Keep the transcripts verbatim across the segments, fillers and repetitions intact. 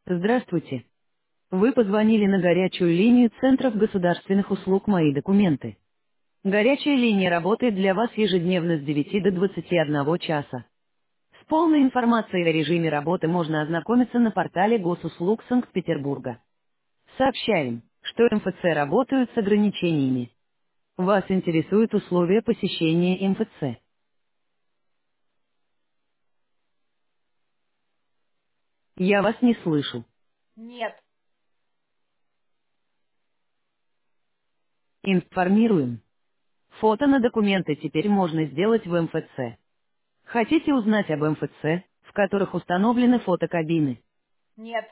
Здравствуйте. Вы позвонили на горячую линию Центров государственных услуг «Мои документы». Горячая линия работает для вас ежедневно с девяти до двадцати одного часа. С полной информацией о режиме работы можно ознакомиться на портале Госуслуг Санкт-Петербурга. Сообщаем, что МФЦ работают с ограничениями. Вас интересуют условия посещения МФЦ. Я вас не слышу. Нет. Информируем. Фото на документы теперь можно сделать в МФЦ. Хотите узнать об МФЦ, в которых установлены фотокабины? Нет.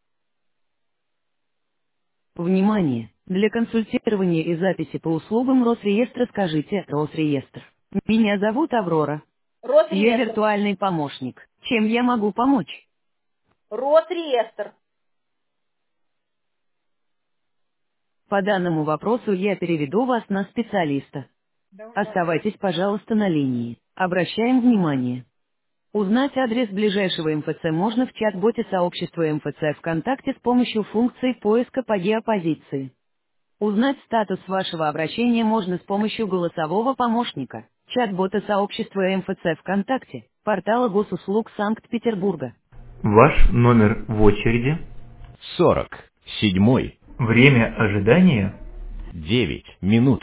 Внимание! Для консультирования и записи по услугам Росреестра скажите «Росреестр». Меня зовут Аврора. Я Росреестр. виртуальный помощник. Чем я могу помочь? Росреестр. По данному вопросу я переведу вас на специалиста. Оставайтесь, пожалуйста, на линии. Обращаем внимание. Узнать адрес ближайшего МФЦ можно в чат-боте сообщества МФЦ ВКонтакте с помощью функции поиска по геопозиции. Узнать статус вашего обращения можно с помощью голосового помощника, чат-бота сообщества МФЦ ВКонтакте, портала Госуслуг Санкт-Петербурга. Ваш номер в очереди. сорок седьмой. Время ожидания. девять минут.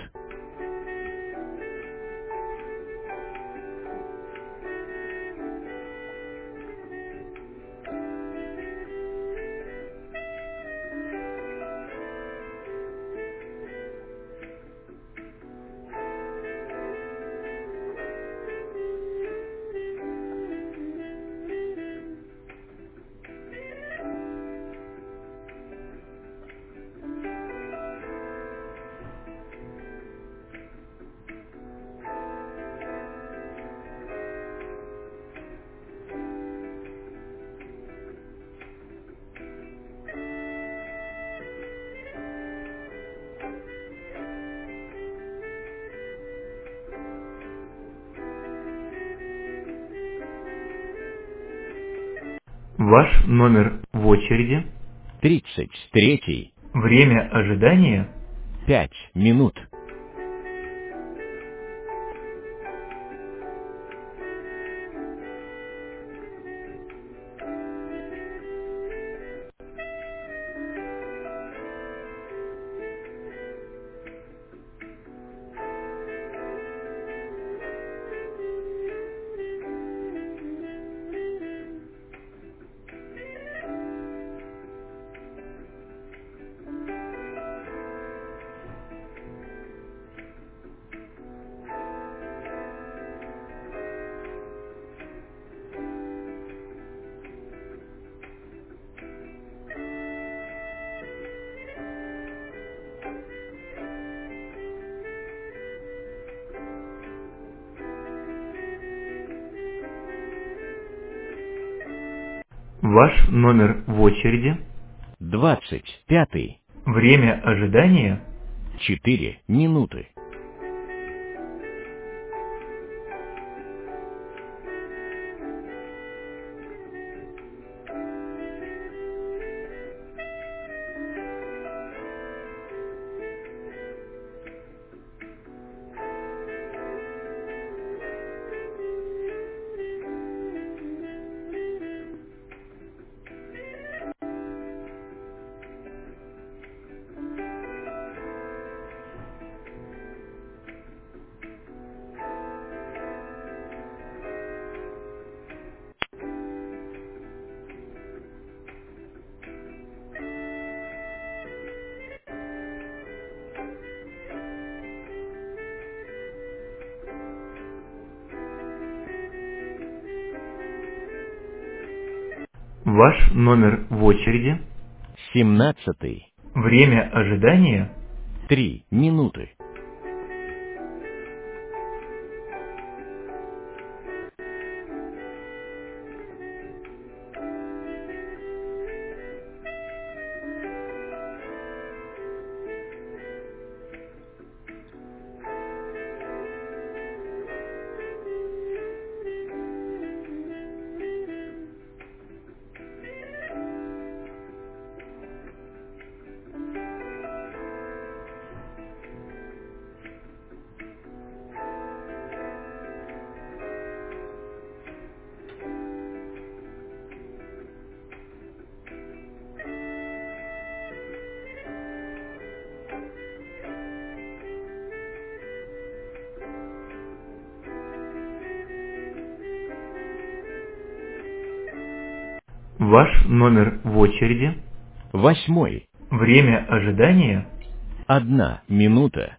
Ваш номер в очереди. тридцать третий. Время ожидания. пять минут. Ваш номер в очереди. двадцать пятый. Время ожидания. четыре минуты. Ваш номер в очереди. семнадцатый. Время ожидания. три минуты. Ваш номер в очереди. Восьмой. Время ожидания. Одна минута.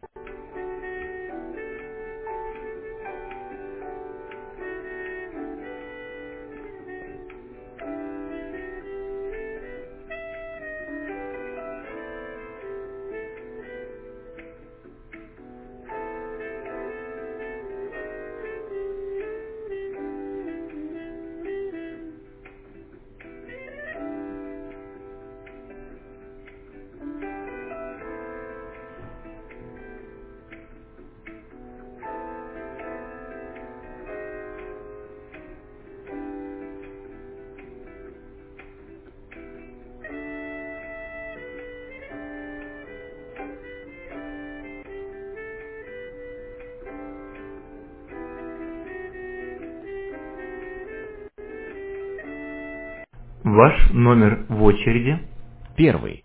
Ваш номер в очереди. Первый.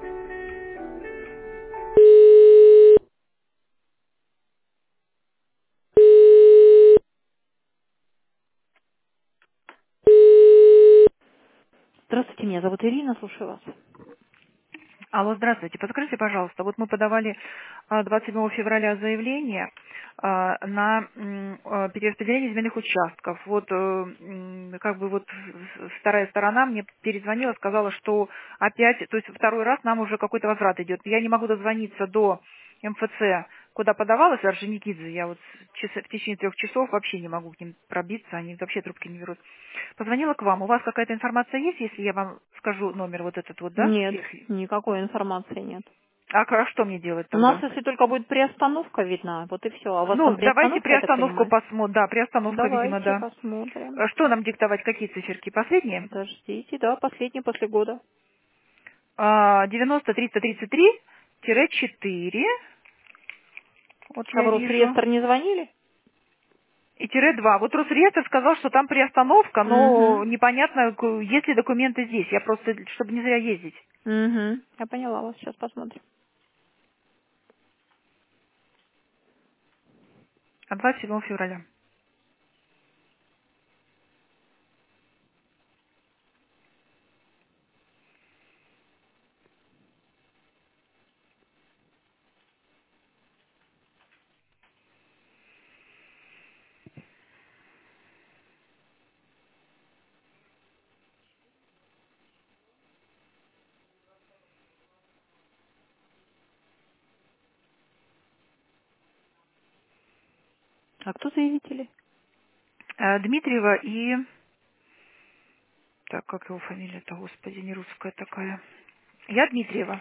Здравствуйте, меня зовут Ирина, слушаю вас. Алло, здравствуйте. Подскажите, пожалуйста, вот мы подавали а, двадцать седьмого февраля заявление а, на м, а, перераспределение земельных участков. Вот э, м, как бы вот с- вторая сторона мне перезвонила, сказала, что опять, то есть второй раз нам уже какой-то возврат идет. Я не могу дозвониться до МФЦ, куда подавалась Орджоникидзе. Я вот с- час- в течение трех часов вообще не могу к ним пробиться, они вообще трубки не берут. Позвонила к вам. У вас какая-то информация есть, если я вам скажу номер вот этот вот, да? Нет, Верхний? никакой информации нет. А к- что мне делать У нас, тогда? если только будет приостановка видна, вот и все. А у вас там Ну, давайте приостановка, я так приостановку понимаю? посмотрим. Да, приостановка, видимо, Давайте да. посмотрим. А что нам диктовать, какие циферки? Последние? Подождите, да, последний после года. А, девяносто триста тридцать три четыре. Вот А я в вижу. Росреестр не звонили? И тире два. Вот Росреестр сказал, что там приостановка, но Угу. непонятно, к- есть ли документы здесь. Я просто, чтобы не зря ездить. Угу. Я поняла вас, сейчас посмотрим. А двадцать седьмого февраля. А кто заявители? Э, Дмитриева и... Так, как его фамилия-то, господи, не русская такая. Я Дмитриева.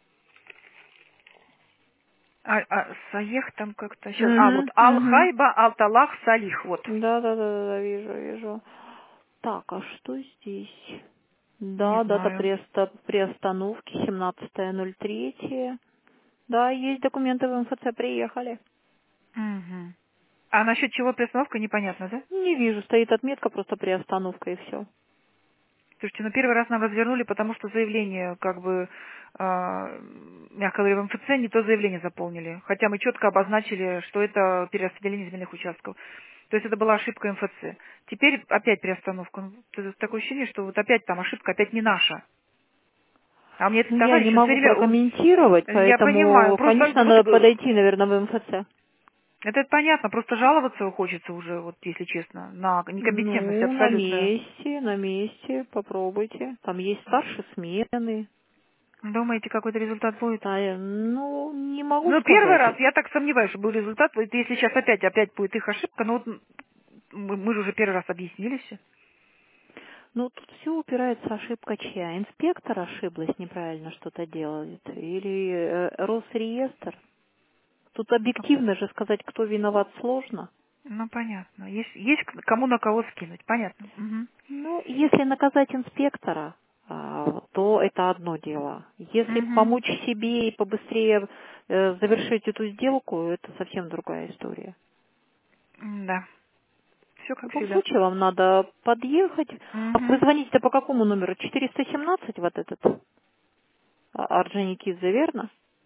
А, а Саех там как-то сейчас. А, вот Угу, угу. Ал-Хайба, Алталах, Салих, вот. Да, да, да, да, да, вижу, вижу. Так, а что здесь? Не Да, дата знаю. приоста- приостановки семнадцатое ноль третье. Да, есть документы в МФЦ, приехали. Мгм. А насчет чего приостановка, непонятно, да? Не вижу, стоит отметка, просто приостановка и все. Слушайте, ну первый раз нам развернули, потому что заявление, как бы, а, мягко говоря, в МФЦ не то заявление заполнили. Хотя мы четко обозначили, что это перераспределение земельных участков. То есть это была ошибка МФЦ. Теперь опять приостановка. Ну, т- Такое ощущение, что вот опять там ошибка, опять не наша. А мне этот Ну, я не товарищ, он все могу время... он- прокомментировать, Я понимаю, поэтому, просто конечно, вот надо э, подойти, наверное, в МФЦ. это понятно, просто жаловаться хочется уже, вот если честно, на некомпетентность Ну, на абсолютную. месте, на месте, попробуйте. Там есть старшие смены. Думаете, какой-то результат будет? Да, я- ну, не могу Ну, первый сказать. раз, я так сомневаюсь, что был результат. Вот если сейчас опять, опять будет их ошибка, ну, вот мы, мы же уже первый раз объяснили все. Ну, тут все упирается, ошибка чья. Инспектор ошиблась, неправильно что-то делает. Или э, Росреестр. Тут объективно же сказать, кто виноват, сложно. Ну, понятно. Есть, есть к- кому на кого скинуть, понятно. Мгм. Ну, если наказать инспектора, а, то это одно дело. Если Мгм. помочь себе и побыстрее э, завершить эту сделку, это совсем другая история. Да, все В как любом всегда. случае вам надо подъехать. А вы Мгм. звоните-то по какому номеру? четыреста семнадцать вот этот? А, Орджоникидзе, верно?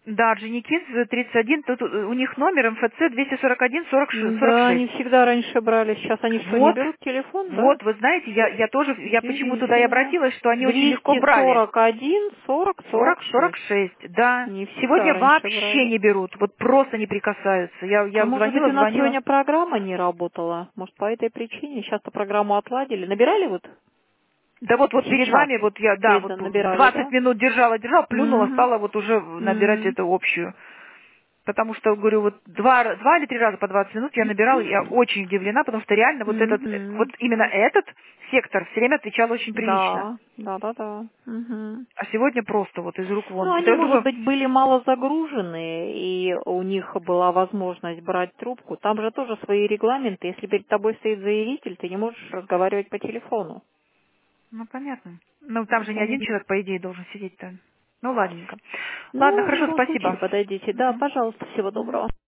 Да, Орджоникидзе тридцать один, тут у них номер эм эф цэ двести сорок один сорок шесть. Да, они всегда раньше брали, сейчас они что, не Вот, берут телефон, да? вот, вы знаете, я, я тоже, я почему туда и Удивительно. обратилась, что они очень легко двести брали. сорок один сорок сорок сорок сорок шесть. шесть, да. Не всегда Сегодня раньше вообще брали. не берут, вот просто не прикасаются. Я, А я может быть, звонила, у нас звонила. сегодня программа не работала? Может, по этой причине? Сейчас-то программу отладили. Набирали вот Да вот, вот перед сейчас? вами, вот я, да, Перед вот набирали, двадцать да? минут держала, держала, плюнула, Угу. стала вот уже набирать Угу. эту общую. Потому что, говорю, вот два, два или три раза по двадцать минут я набирала, я очень удивлена, потому что реально вот этот, вот Угу. именно этот сектор все время отвечал очень прилично. Да, да, да, да. Угу. А сегодня просто вот из рук Ну, вон. Это они, я может думаю, быть, были мало загружены, и у них была возможность брать трубку. Там же тоже свои регламенты. Если перед тобой стоит заявитель, ты не можешь разговаривать по телефону. ну понятно. Ну там же Вот не они... один человек, по идее, должен сидеть-то. Ну ладненько. Ладно, Ну, в хорошо, любом случае, спасибо. подойдите. Да, Мгм. пожалуйста, всего Мгм. доброго.